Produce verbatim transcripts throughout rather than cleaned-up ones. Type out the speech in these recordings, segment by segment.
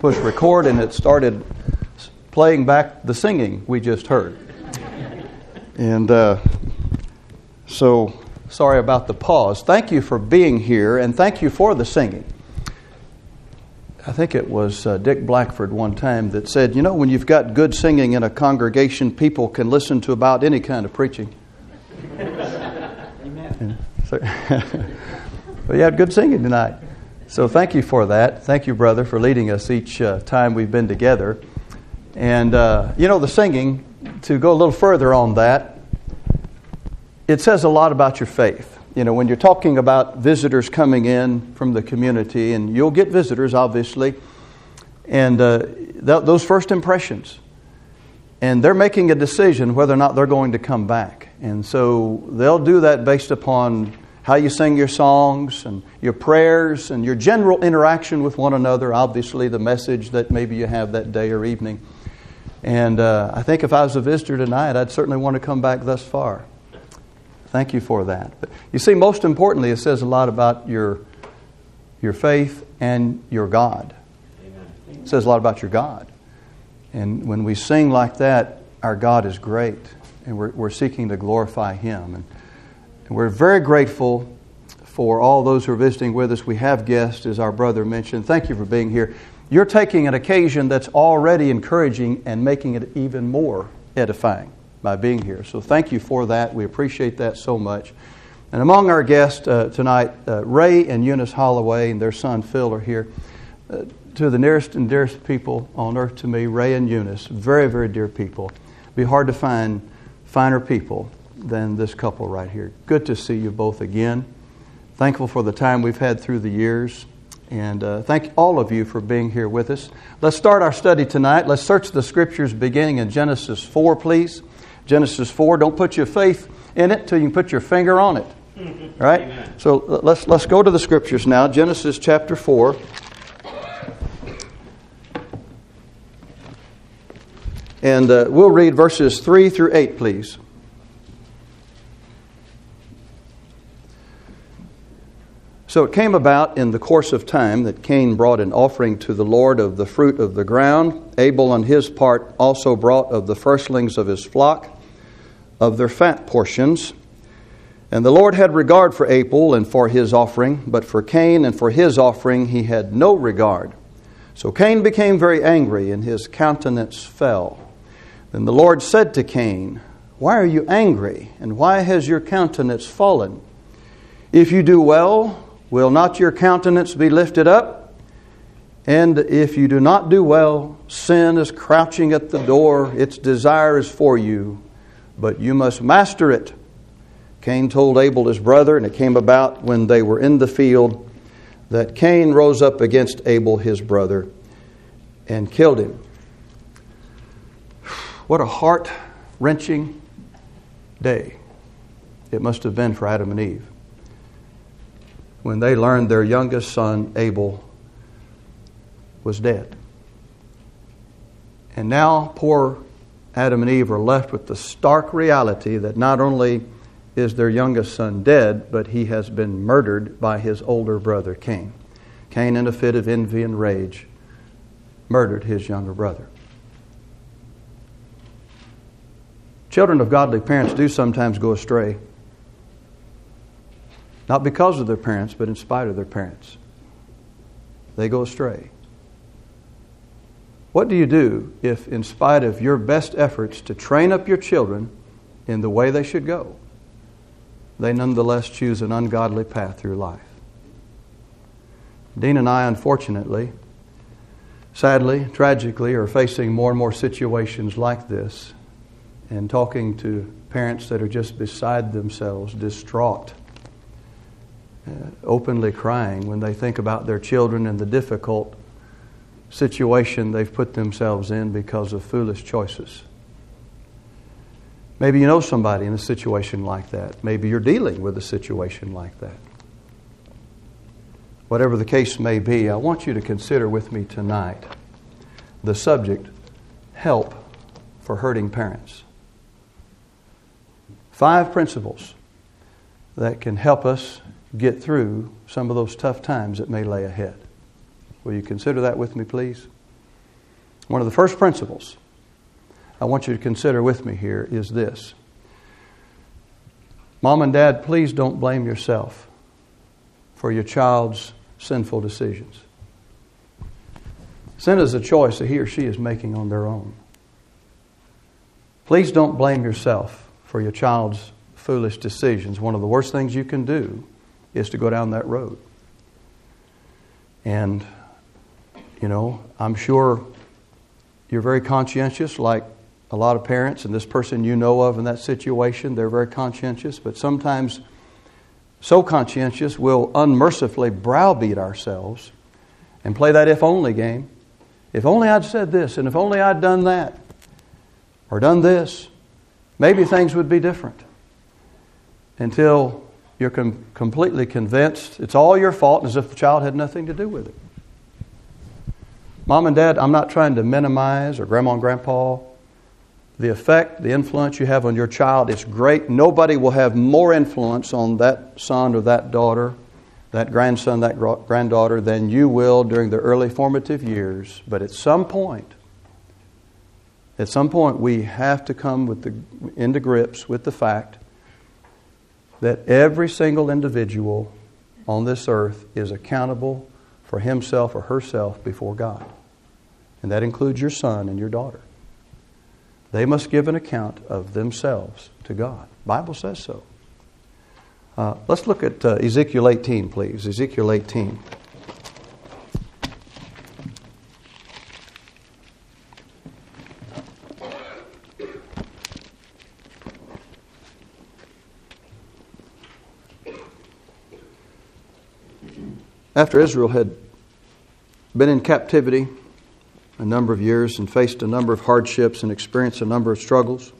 push record, and it started playing back the singing we just heard. And uh, so, sorry about the pause. Thank you for being here, and thank you for the singing. I think it was uh, Dick Blackford one time that said, you know, when you've got good singing in a congregation, people can listen to about any kind of preaching. Amen. So, but you had good singing tonight. So thank you for that. Thank you, brother, for leading us each uh, time we've been together. And, uh, you know, the singing, to go a little further on that, it says a lot about your faith. You know, when you're talking about visitors coming in from the community, and you'll get visitors, obviously, and uh, th- those first impressions, and they're making a decision whether or not they're going to come back. And so they'll do that based upon how you sing your songs and your prayers and your general interaction with one another, obviously the message that maybe you have that day or evening. And uh, I think if I was a visitor tonight, I'd certainly want to come back thus far. Thank you for that. But you see, most importantly, it says a lot about your your faith and your God. Amen. It says a lot about your God. And when we sing like that, our God is great, and we're, we're seeking to glorify Him. And, and we're very grateful for all those who are visiting with us. We have guests, as our brother mentioned. Thank you for being here. You're taking an occasion that's already encouraging and making it even more edifying by being here. So thank you for that. We appreciate that so much. And among our guests uh, tonight, uh, Ray and Eunice Holloway and their son Phil are here. Uh, two of the nearest and dearest people on earth to me, Ray and Eunice, very, very dear people. It'd be hard to find finer people than this couple right here. Good to see you both again. Thankful for the time we've had through the years. And uh, thank all of you for being here with us. Let's start our study tonight. Let's search the Scriptures beginning in Genesis four, please. Genesis four. Don't put your faith in it till you can put your finger on it. All right? Amen. So let's let's go to the Scriptures now. Genesis chapter four. And uh, we'll read verses three through eight, please. So it came about in the course of time that Cain brought an offering to the Lord of the fruit of the ground. Abel on his part also brought of the firstlings of his flock, of their fat portions. And the Lord had regard for Abel and for his offering, but for Cain and for his offering he had no regard. So Cain became very angry, and his countenance fell. Then the Lord said to Cain, "Why are you angry, and why has your countenance fallen? If you do well, will not your countenance be lifted up? And if you do not do well, sin is crouching at the door. Its desire is for you, but you must master it." Cain told Abel his brother, and it came about when they were in the field that Cain rose up against Abel his brother and killed him. What a heart-wrenching day it must have been for Adam and Eve when they learned their youngest son, Abel, was dead. And now poor Adam and Eve are left with the stark reality that not only is their youngest son dead, but he has been murdered by his older brother, Cain. Cain, in a fit of envy and rage, murdered his younger brother. Children of godly parents do sometimes go astray. Not because of their parents, but in spite of their parents. They go astray. What do you do if, in spite of your best efforts to train up your children in the way they should go, they nonetheless choose an ungodly path through life? Dean and I, unfortunately, sadly, tragically, are facing more and more situations like this, and talking to parents that are just beside themselves, distraught, Uh, openly crying when they think about their children and the difficult situation they've put themselves in because of foolish choices. Maybe you know somebody in a situation like that. Maybe you're dealing with a situation like that. Whatever the case may be, I want you to consider with me tonight the subject, help for hurting parents. Five principles that can help us get through some of those tough times that may lay ahead. Will you consider that with me, please? One of the first principles I want you to consider with me here is this. Mom and Dad, please don't blame yourself for your child's sinful decisions. Sin is a choice that he or she is making on their own. Please don't blame yourself for your child's foolish decisions. One of the worst things you can do is to go down that road. And, you know, I'm sure you're very conscientious, like a lot of parents, and this person you know of in that situation, they're very conscientious, but sometimes so conscientious we'll unmercifully browbeat ourselves and play that if-only game. If only I'd said this, and if only I'd done that, or done this, maybe things would be different. Until you're com- completely convinced it's all your fault, as if the child had nothing to do with it. Mom and Dad, I'm not trying to minimize, or Grandma and Grandpa, the effect, the influence you have on your child is great. Nobody will have more influence on that son or that daughter, that grandson, that granddaughter, than you will during the early formative years. But at some point, at some point, we have to come with the, into grips with the fact that every single individual on this earth is accountable for himself or herself before God. And that includes your son and your daughter. They must give an account of themselves to God. The Bible says so. Uh, let's look at uh, Ezekiel eighteen, please. Ezekiel eighteen. After Israel had been in captivity a number of years and faced a number of hardships and experienced a number of struggles,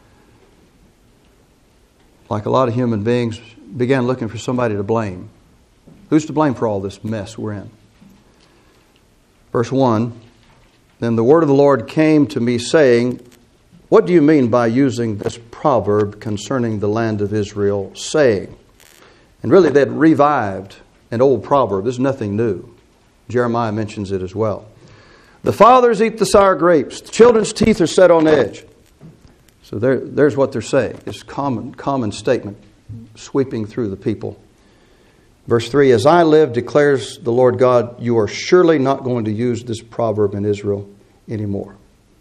like a lot of human beings, began looking for somebody to blame. Who's to blame for all this mess we're in? Verse one, then the word of the Lord came to me saying, what do you mean by using this proverb concerning the land of Israel, saying? And really they'd revived an old proverb. This is nothing new. Jeremiah mentions it as well. The fathers eat the sour grapes. The children's teeth are set on edge. So there, there's what they're saying. It's a common, common statement sweeping through the people. Verse three, as I live, declares the Lord God, you are surely not going to use this proverb in Israel anymore.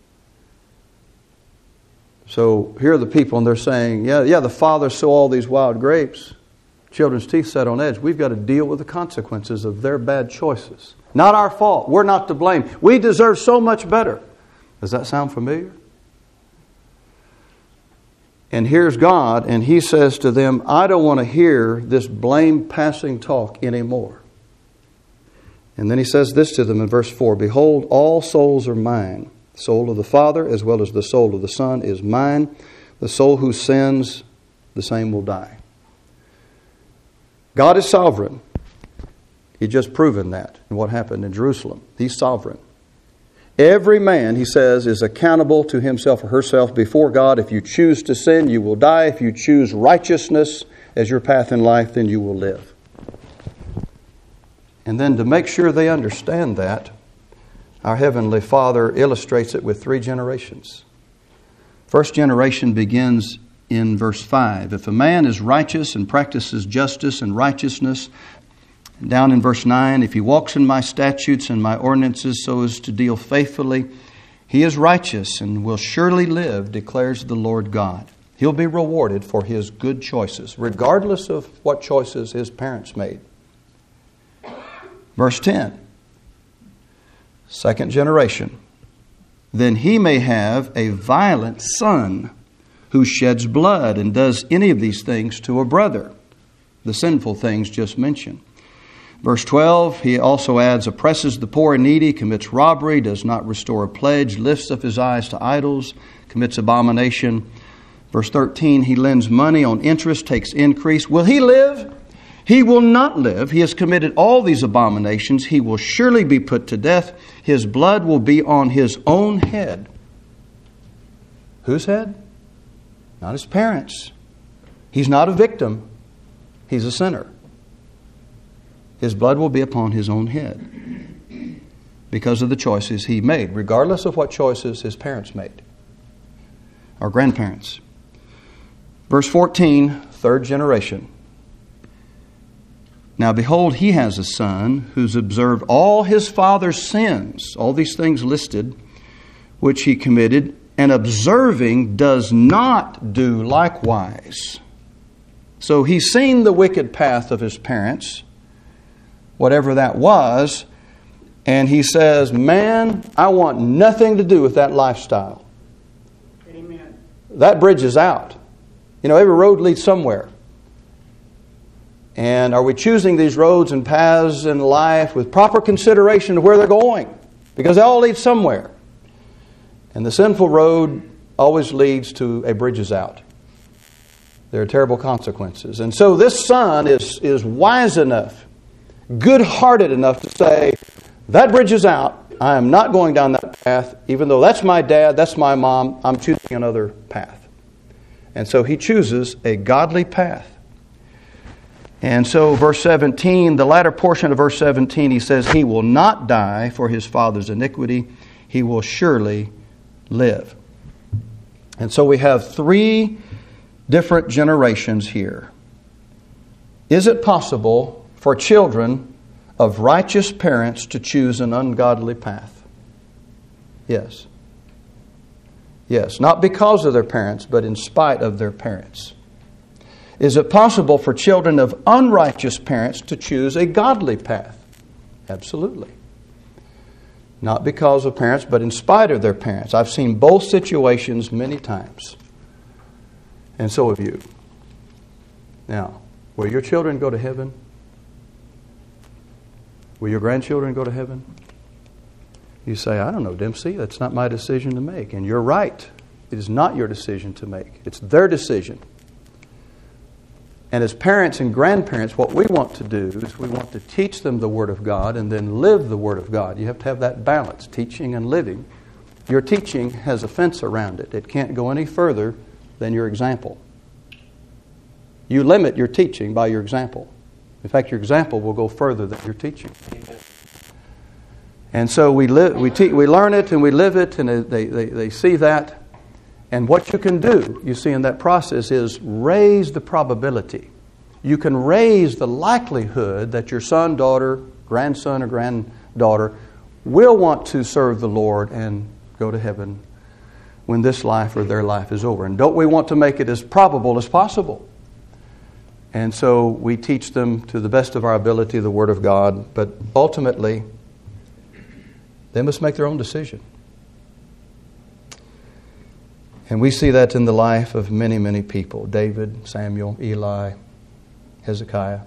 So here are the people, and they're saying, yeah, yeah, the fathers sow all these wild grapes. Children's teeth set on edge. We've got to deal with the consequences of their bad choices. Not our fault. We're not to blame. We deserve so much better. Does that sound familiar? And here's God, and He says to them, I don't want to hear this blame-passing talk anymore. And then He says this to them in verse four, behold, all souls are mine. The soul of the Father as well as the soul of the Son is mine. The soul who sins, the same will die. God is sovereign. He's just proven that in what happened in Jerusalem. He's sovereign. Every man, He says, is accountable to himself or herself before God. If you choose to sin, you will die. If you choose righteousness as your path in life, then you will live. And then to make sure they understand that, our Heavenly Father illustrates it with three generations. First generation begins in verse five. If a man is righteous and practices justice and righteousness, down in verse nine, if he walks in my statutes and my ordinances so as to deal faithfully, he is righteous and will surely live, declares the Lord God. He'll be rewarded for his good choices, regardless of what choices his parents made. Verse ten, second generation. Then he may have a violent son who sheds blood and does any of these things to a brother, the sinful things just mentioned. Verse twelve, he also adds, oppresses the poor and needy, commits robbery, does not restore a pledge, lifts up his eyes to idols, commits abomination. Verse thirteen, he lends money on interest, takes increase. Will he live? He will not live. He has committed all these abominations. He will surely be put to death. His blood will be on his own head. Whose head? Not his parents. He's not a victim. He's a sinner. His blood will be upon his own head. because of the choices he made, regardless of what choices his parents made, or grandparents. Verse fourteen, third generation. Now behold, he has a son who's observed all his father's sins, all these things listed, which he committed, and observing does not do likewise. So he's seen the wicked path of his parents, whatever that was, and he says, man, I want nothing to do with that lifestyle. Amen. That bridge is out. You know, every road leads somewhere. And are we choosing these roads and paths in life with proper consideration of where they're going? Because they all lead somewhere. And the sinful road always leads to a bridge is out. There are terrible consequences. And so this son is, is wise enough, good-hearted enough to say, that bridge is out. I am not going down that path. Even though that's my dad, that's my mom, I'm choosing another path. And so he chooses a godly path. And so verse seventeen, the latter portion of verse seventeen, he says, he will not die for his father's iniquity. He will surely live. And so we have three different generations here. Is it possible for children of righteous parents to choose an ungodly path? Yes. Yes, not because of their parents, but in spite of their parents. Is it possible for children of unrighteous parents to choose a godly path? Absolutely. Not because of parents, but in spite of their parents. I've seen both situations many times. And so have you. Now, will your children go to heaven? Will your grandchildren go to heaven? You say, I don't know, Dempsey, that's not my decision to make. And you're right. It is not your decision to make. It's their decision. And as parents and grandparents, what we want to do is we want to teach them the Word of God and then live the Word of God. You have to have that balance, teaching and living. Your teaching has a fence around it. It can't go any further than your example. You limit your teaching by your example. In fact, your example will go further than your teaching. And so we live, we te- we learn it and we live it, and they, they, they see that. And what you can do, you see in that process, is raise the probability. You can raise the likelihood that your son, daughter, grandson, or granddaughter will want to serve the Lord and go to heaven when this life or their life is over. And don't we want to make it as probable as possible? And so we teach them to the best of our ability the Word of God, but ultimately they must make their own decision. And we see that in the life of many, many people. David, Samuel, Eli, Hezekiah.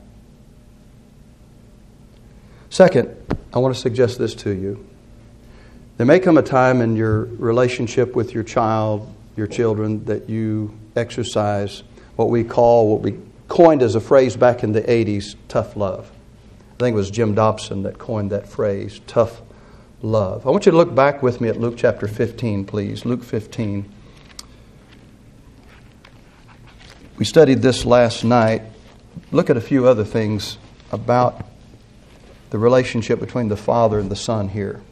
Second, I want to suggest this to you. There may come a time in your relationship with your child, your children, that you exercise what we call, what we coined as a phrase back in the eighties, tough love. I think it was Jim Dobson that coined that phrase, tough love. I want you to look back with me at Luke chapter fifteen, please. Luke fifteen. We studied this last night. Look at a few other things about the relationship between the Father and the Son here.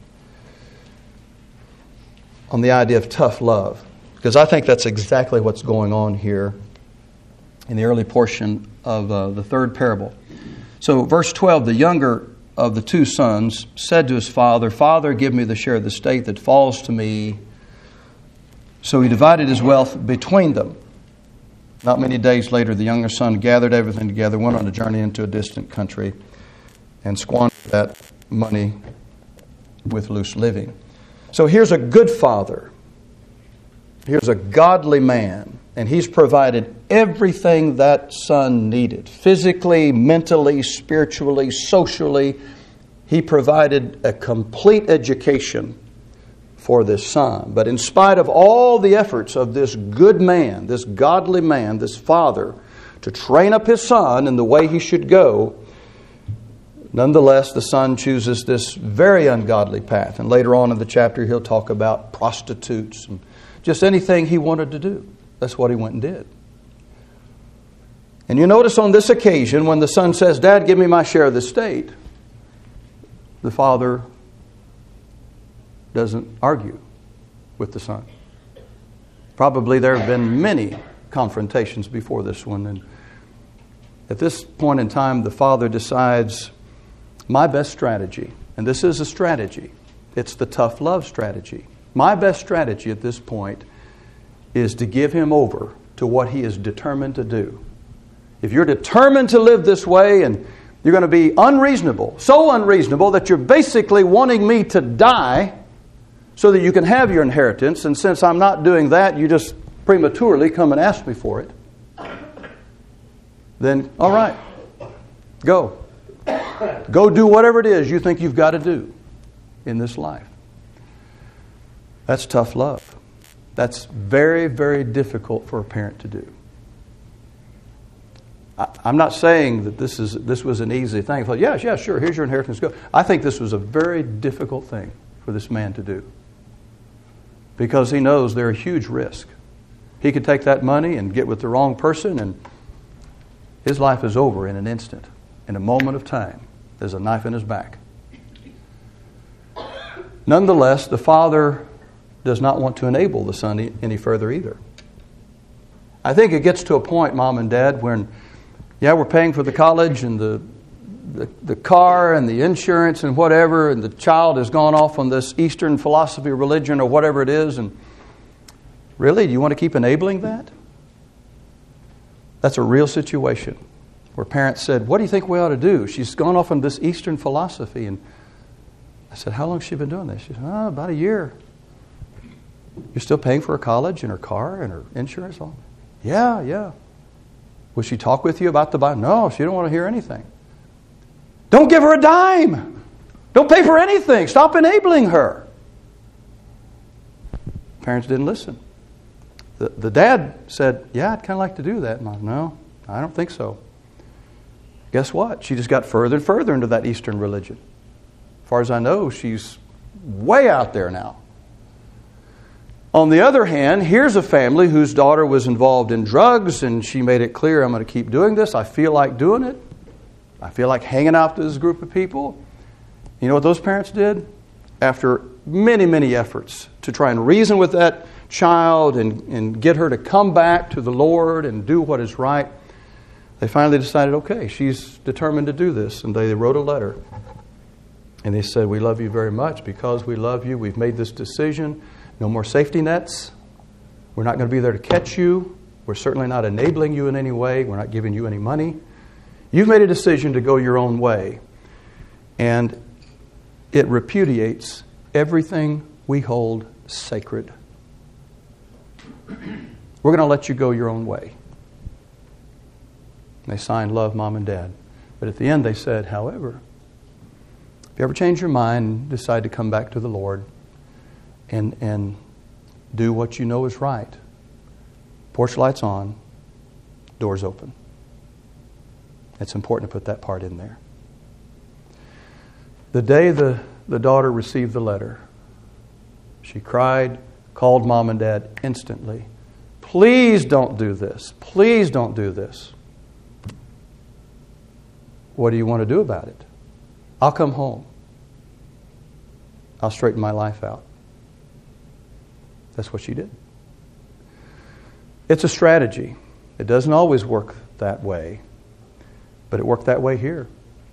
On the idea of tough love. Because I think that's exactly what's going on here in the early portion of uh, the third parable. So verse twelve, the younger of the two sons said to his father, Father, give me the share of the estate that falls to me. So he divided his wealth between them. Not many days later, the younger son gathered everything together, went on a journey into a distant country, and squandered that money with loose living. So here's a good father. Here's a godly man. And he's provided everything that son needed. Physically, mentally, spiritually, socially. He provided a complete education for this son. But in spite of all the efforts of this good man, this godly man, this father, to train up his son in the way he should go, nonetheless, the son chooses this very ungodly path. And later on in the chapter, he'll talk about prostitutes and just anything he wanted to do. That's what he went and did. And you notice on this occasion, when the son says, Dad, give me my share of the estate, the father doesn't argue with the son. Probably there have been many confrontations before this one. And at this point in time, the father decides, my best strategy, and this is a strategy, it's the tough love strategy. My best strategy at this point is to give him over to what he is determined to do. If you're determined to live this way and you're going to be unreasonable, so unreasonable that you're basically wanting me to die so that you can have your inheritance, and since I'm not doing that, you just prematurely come and ask me for it, then all right, go. Go do whatever it is you think you've got to do in this life. That's tough love. That's very, very difficult for a parent to do. I, I'm not saying that this is this was an easy thing. I thought, yes, yeah, sure, here's your inheritance, go. I think this was a very difficult thing for this man to do, because he knows there are huge risks. He could take that money and get with the wrong person, and his life is over in an instant, in a moment of time. There's a knife in his back. Nonetheless, the father does not want to enable the son any further either. I think it gets to a point, Mom and Dad, when, yeah, we're paying for the college and the, the the car and the insurance and whatever, and the child has gone off on this Eastern philosophy, religion, or whatever it is, and really, do you want to keep enabling that? That's a real situation where parents said, what do you think we ought to do? She's gone off on this Eastern philosophy. And I said, how long has she been doing this? She said, oh, about a year. You're still paying for her college and her car and her insurance? All? Yeah, yeah. Will she talk with you about the Bible? No, she don't want to hear anything. Don't give her a dime. Don't pay for anything. Stop enabling her. Parents didn't listen. The, the dad said, yeah, I'd kind of like to do that. And I said, no, I don't think so. Guess what? She just got further and further into that Eastern religion. As far as I know, she's way out there now. On the other hand, here's a family whose daughter was involved in drugs, and she made it clear, I'm going to keep doing this. I feel like doing it. I feel like hanging out with this group of people. You know what those parents did? After many, many efforts to try and reason with that child and, and get her to come back to the Lord and do what is right, they finally decided, okay, she's determined to do this. And they wrote a letter. And they said, we love you very much. Because we love you, we've made this decision. No more safety nets. We're not going to be there to catch you. We're certainly not enabling you in any way. We're not giving you any money. You've made a decision to go your own way. And it repudiates everything we hold sacred. We're going to let you go your own way. And they signed love, Mom and Dad. But at the end they said, however, if you ever change your mind and decide to come back to the Lord and, and do what you know is right, porch lights on, doors open. It's important to put that part in there. The day the, the daughter received the letter, she cried, called Mom and Dad instantly. Please don't do this. Please don't do this. What do you want to do about it? I'll come home. I'll straighten my life out. That's what she did. It's a strategy. It doesn't always work that way, but it worked that way here.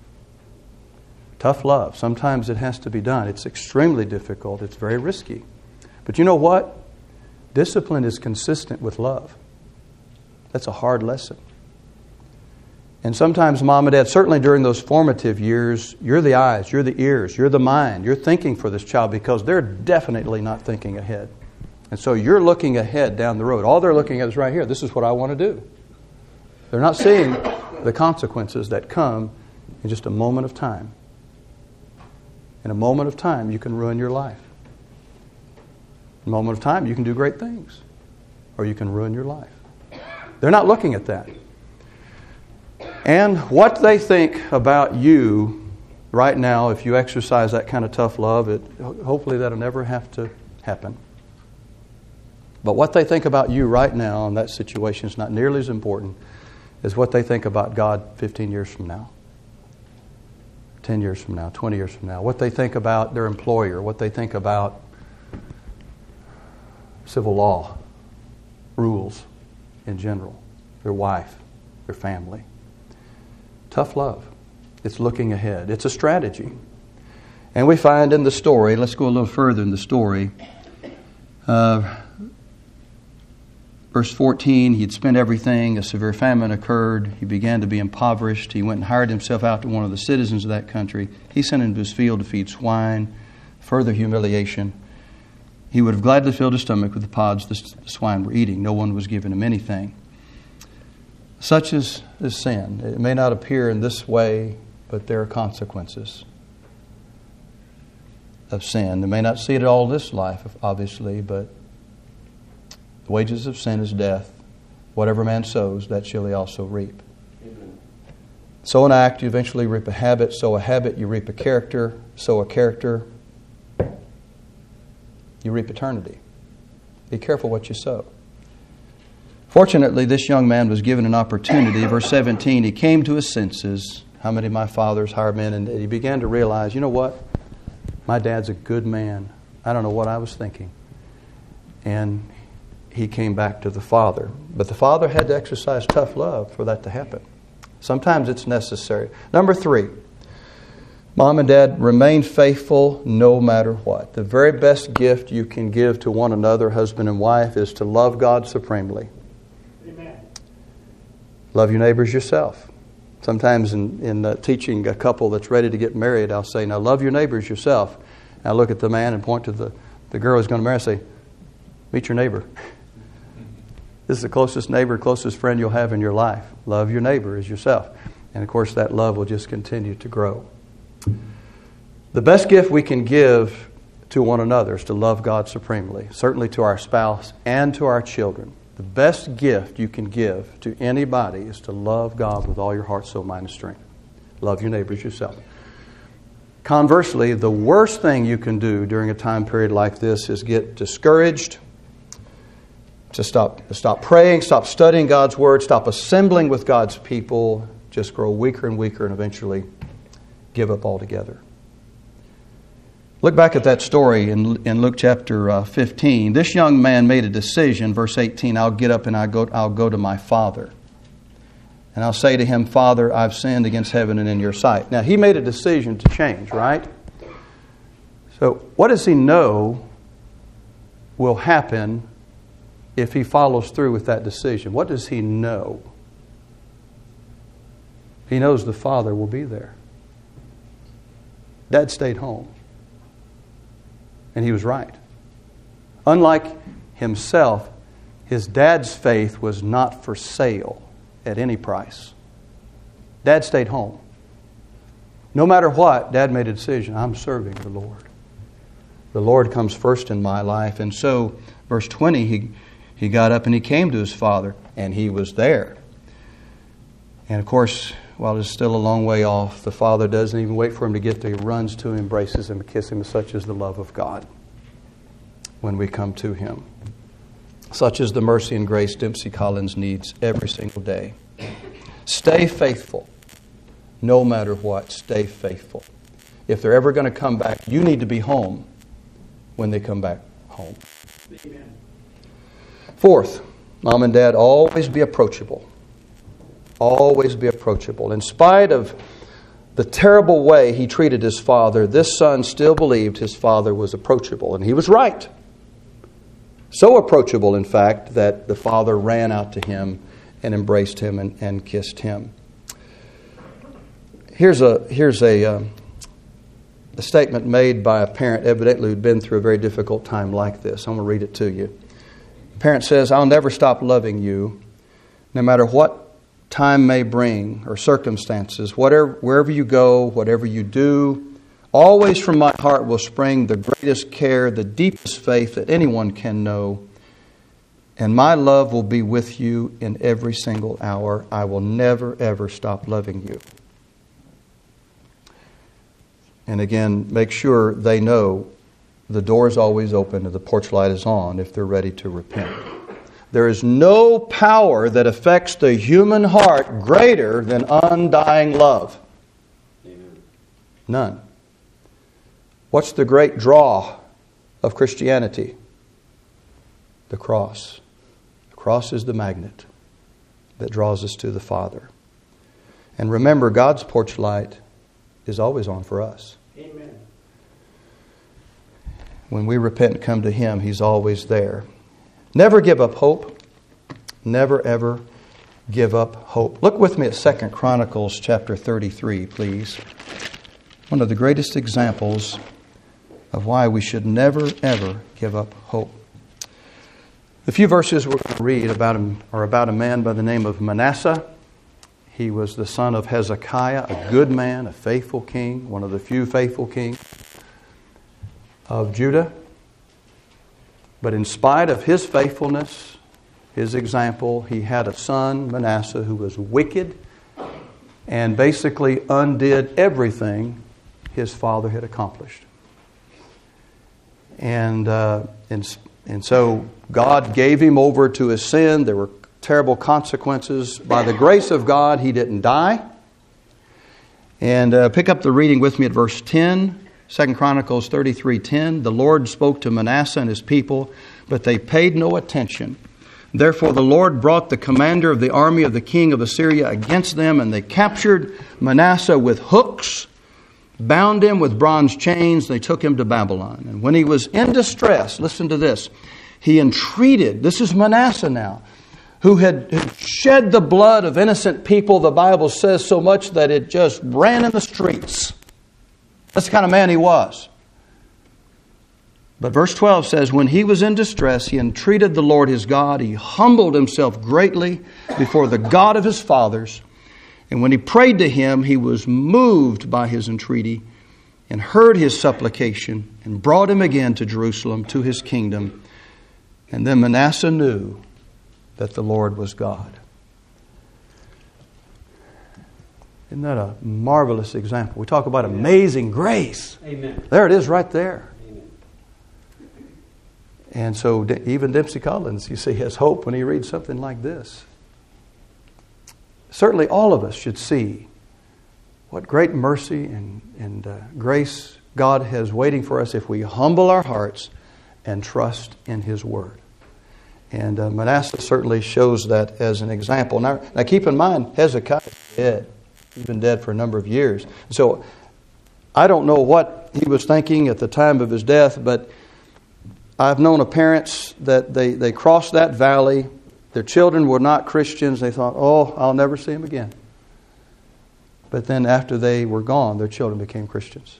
Tough love. Sometimes it has to be done. It's extremely difficult. It's very risky. But you know what? Discipline is consistent with love. That's a hard lesson. And sometimes Mom and Dad, certainly during those formative years, you're the eyes, you're the ears, you're the mind. You're thinking for this child because they're definitely not thinking ahead. And so you're looking ahead down the road. All they're looking at is right here. This is what I want to do. They're not seeing the consequences that come in just a moment of time. In a moment of time, you can ruin your life. In a moment of time, you can do great things. Or you can ruin your life. They're not looking at that. And what they think about you right now, if you exercise that kind of tough love, it hopefully that'll never have to happen. But what they think about you right now in that situation is not nearly as important as what they think about God fifteen years from now, ten years from now, twenty years from now. What they think about their employer, what they think about civil law, rules in general, their wife, their family. Tough love. It's looking ahead. It's a strategy. And we find in the story, let's go a little further in the story, uh, verse fourteen, he had spent everything. A severe famine occurred. He began to be impoverished. He went and hired himself out to one of the citizens of that country. He sent him to his field to feed swine. Further humiliation. He would have gladly filled his stomach with the pods the swine were eating. No one was giving him anything. Such is, is sin. It may not appear in this way, but there are consequences of sin. They may not see it at all this life, obviously, but the wages of sin is death. Whatever man sows, that shall he also reap. Amen. Sow an act, you eventually reap a habit. Sow a habit, you reap a character. Sow a character, you reap eternity. Be careful what you sow. Fortunately, this young man was given an opportunity. Verse seventeen, he came to his senses. How many of my fathers hired men? And he began to realize, you know what? My dad's a good man. I don't know what I was thinking. And he came back to the father. But the father had to exercise tough love for that to happen. Sometimes it's necessary. Number three, mom and dad remain faithful no matter what. The very best gift you can give to one another, husband and wife, is to love God supremely. Amen. Love your neighbors yourself. Sometimes in, in uh, teaching a couple that's ready to get married, I'll say, now love your neighbors yourself. And I look at the man and point to the, the girl who's going to marry and say, meet your neighbor. This is the closest neighbor, closest friend you'll have in your life. Love your neighbor as yourself. And of course that love will just continue to grow. The best gift we can give to one another is to love God supremely, certainly to our spouse and to our children. The best gift you can give to anybody is to love God with all your heart, soul, mind, and strength. Love your neighbors yourself. Conversely, the worst thing you can do during a time period like this is get discouraged, to stop, stop praying, stop studying God's Word, stop assembling with God's people, just grow weaker and weaker and eventually give up altogether. Look back at that story in, in Luke chapter uh, fifteen. This young man made a decision, verse eighteen, I'll get up and I'll go, I'll go to my father. And I'll say to him, Father, I've sinned against heaven and in your sight. Now, he made a decision to change, right? So, what does he know will happen if he follows through with that decision? What does he know? He knows the Father will be there. Dad stayed home. And he was right. Unlike himself, his dad's faith was not for sale at any price. Dad stayed home. No matter what, Dad made a decision. I'm serving the Lord. The Lord comes first in my life. And so, verse twenty, he, he got up and he came to his father, and he was there. And of course, while it's still a long way off, the father doesn't even wait for him to get there. He runs to him, embraces him, and kisses him. Such is the love of God when we come to Him. Such is the mercy and grace Dempsey Collins needs every single day. Stay faithful. No matter what, stay faithful. If they're ever going to come back, you need to be home when they come back home. Amen. Fourth, mom and dad, always be approachable. Always be approachable. In spite of the terrible way he treated his father, this son still believed his father was approachable. And he was right. So approachable, in fact, that the father ran out to him and embraced him and, and kissed him. Here's a here's a, uh, a statement made by a parent evidently who'd been through a very difficult time like this. I'm going to read it to you. The parent says, I'll never stop loving you, no matter what time may bring or circumstances, whatever, wherever you go, whatever you do. Always from my heart will spring the greatest care, the deepest faith that anyone can know. And my love will be with you in every single hour. I will never, ever stop loving you. And again, make sure they know the door is always open and the porch light is on if they're ready to repent. There is no power that affects the human heart greater than undying love. Amen. None. What's the great draw of Christianity? The cross. The cross is the magnet that draws us to the Father. And remember, God's porch light is always on for us. Amen. When we repent and come to Him, He's always there. Never give up hope. Never, ever give up hope. Look with me at Second Chronicles chapter thirty-three, please. One of the greatest examples of why we should never, ever give up hope. The few verses we're going to read about him are about a man by the name of Manasseh. He was the son of Hezekiah, a good man, a faithful king, one of the few faithful kings of Judah. But in spite of his faithfulness, his example, he had a son, Manasseh, who was wicked and basically undid everything his father had accomplished. And, uh, and, and so God gave him over to his sin. There were terrible consequences. By the grace of God, he didn't die. And uh, pick up the reading with me at verse ten. Second Chronicles thirty-three ten. The Lord spoke to Manasseh and his people, but they paid no attention. Therefore the Lord brought the commander of the army of the king of Assyria against them, and they captured Manasseh with hooks, bound him with bronze chains. They took him to Babylon. And when he was in distress, listen to this, he entreated, this is Manasseh now, who had shed the blood of innocent people, the Bible says so much that it just ran in the streets. That's the kind of man he was. But verse twelve says, when he was in distress, he entreated the Lord his God. He humbled himself greatly before the God of his fathers. And when he prayed to him, he was moved by his entreaty and heard his supplication and brought him again to Jerusalem, to his kingdom. And then Manasseh knew that the Lord was God. Isn't that a marvelous example? We talk about amazing grace. Amen. There it is right there. Amen. And so even Dempsey Collins, you see, has hope when he reads something like this. Certainly all of us should see what great mercy and, and uh, grace God has waiting for us if we humble our hearts and trust in His Word. And uh, Manasseh certainly shows that as an example. Now, now keep in mind, Hezekiah is dead. He's been dead for a number of years. So I don't know what he was thinking at the time of his death, but I've known of parents that they, they crossed that valley. Their children were not Christians. They thought, oh, I'll never see them again. But then after they were gone, their children became Christians.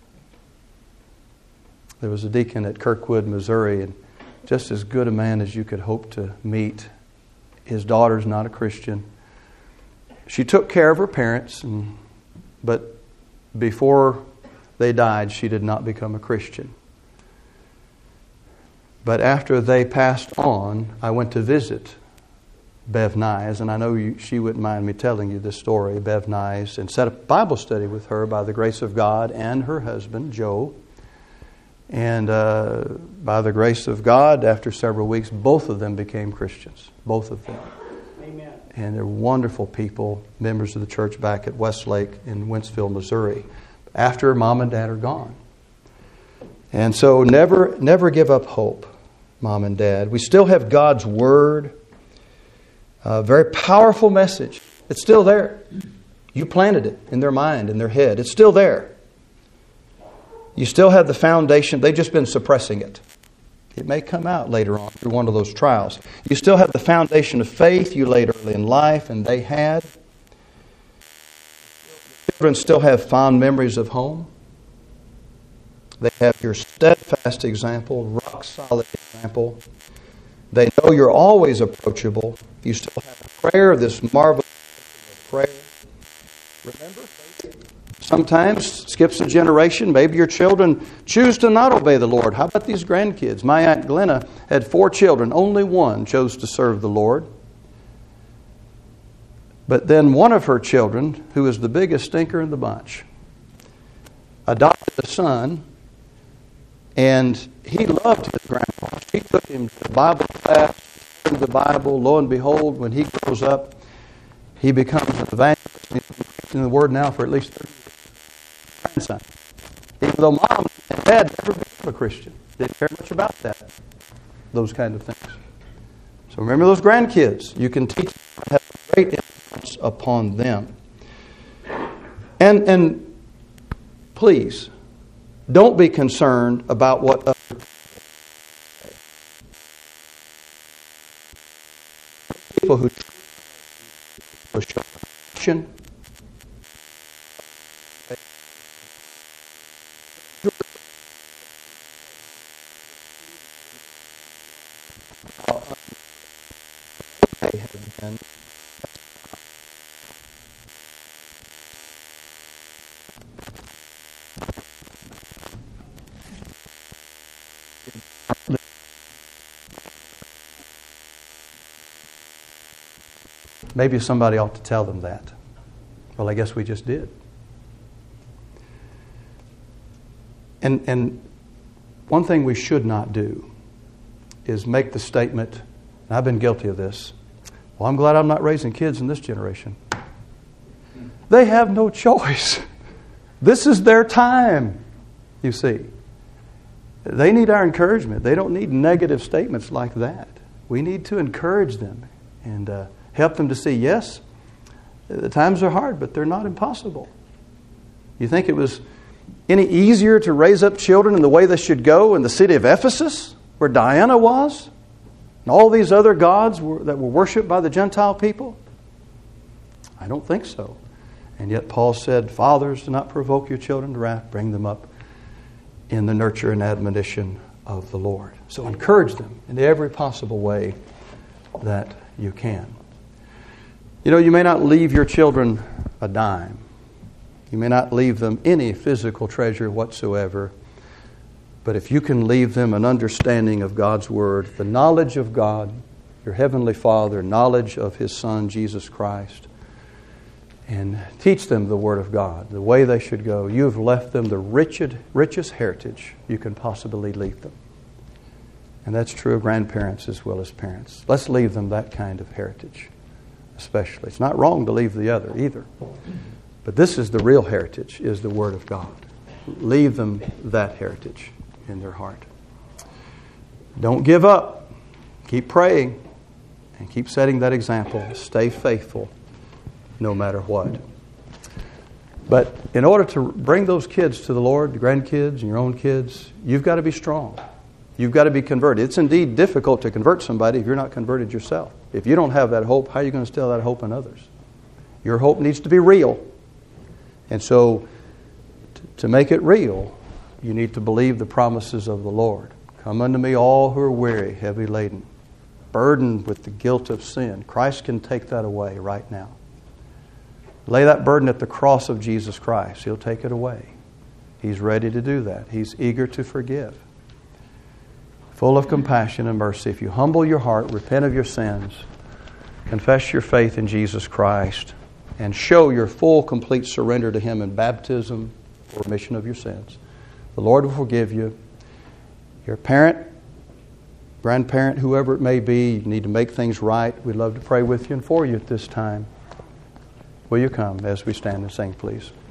There was a deacon at Kirkwood, Missouri, and just as good a man as you could hope to meet. His daughter's not a Christian. She took care of her parents, and, but before they died, she did not become a Christian. But after they passed on, I went to visit Bev Nyes, and I know you, she wouldn't mind me telling you this story, Bev Nyes, and set up Bible study with her by the grace of God and her husband, Joe. And uh, by the grace of God, after several weeks, both of them became Christians. Both of them. Amen. And they're wonderful people, members of the church back at Westlake in Wentzville, Missouri, after Mom and Dad are gone. And so never, never give up hope, Mom and Dad. We still have God's Word, a very powerful message. It's still there. You planted it in their mind, in their head. It's still there. You still have the foundation. They've just been suppressing it. It may come out later on through one of those trials. You still have the foundation of faith you laid early in life, and they had. Children still have fond memories of home. They have your steadfast example, rock solid example. They know you're always approachable. You still have prayer, this marvelous prayer. Remember, sometimes skips a generation. Maybe your children choose to not obey the Lord. How about these grandkids? My Aunt Glenna had four children. Only one chose to serve the Lord. But then one of her children, who was the biggest stinker in the bunch, adopted a son, and he loved his grandpa. She took him to Bible class, learned the Bible. Lo and behold, when he grows up, he becomes an evangelist. He's been preaching the Word now for at least thirty years. Grandson. Even though Mom and Dad never became a Christian. Didn't care much about that. Those kind of things. So remember those grandkids. You can teach them, have a great influence upon them. And and please, don't be concerned about what other people who will show action. Maybe somebody ought to tell them that. Well, I guess we just did. And and one thing we should not do is make the statement, and I've been guilty of this, well, I'm glad I'm not raising kids in this generation. They have no choice. This is their time, you see. They need our encouragement. They don't need negative statements like that. We need to encourage them and uh, help them to see, yes, the times are hard, but they're not impossible. You think it was any easier to raise up children in the way they should go in the city of Ephesus, where Diana was, and all these other gods were, that were worshipped by the Gentile people? I don't think so. And yet Paul said, fathers, do not provoke your children to wrath, bring them up in the nurture and admonition of the Lord. So encourage them in every possible way that you can. You know, you may not leave your children a dime. You may not leave them any physical treasure whatsoever. But if you can leave them an understanding of God's Word, the knowledge of God, your Heavenly Father, knowledge of His Son, Jesus Christ, and teach them the Word of God, the way they should go, you have left them the richest, richest heritage you can possibly leave them. And that's true of grandparents as well as parents. Let's leave them that kind of heritage, especially. It's not wrong to leave the other either. But this is the real heritage, is the Word of God. Leave them that heritage in their heart. Don't give up. Keep praying and keep setting that example. Stay faithful no matter what. But in order to bring those kids to the Lord, the grandkids and your own kids, you've got to be strong. You've got to be converted. It's indeed difficult to convert somebody if you're not converted yourself. If you don't have that hope, how are you going to instill that hope in others? Your hope needs to be real. And so, t- to make it real, you need to believe the promises of the Lord. Come unto me all who are weary, heavy laden, burdened with the guilt of sin. Christ can take that away right now. Lay that burden at the cross of Jesus Christ. He'll take it away. He's ready to do that. He's eager to forgive. Full of compassion and mercy. If you humble your heart, repent of your sins, confess your faith in Jesus Christ, and show your full, complete surrender to Him in baptism for remission of your sins, the Lord will forgive you. Your parent, grandparent, whoever it may be, you need to make things right. We'd love to pray with you and for you at this time. Will you come as we stand and sing, please?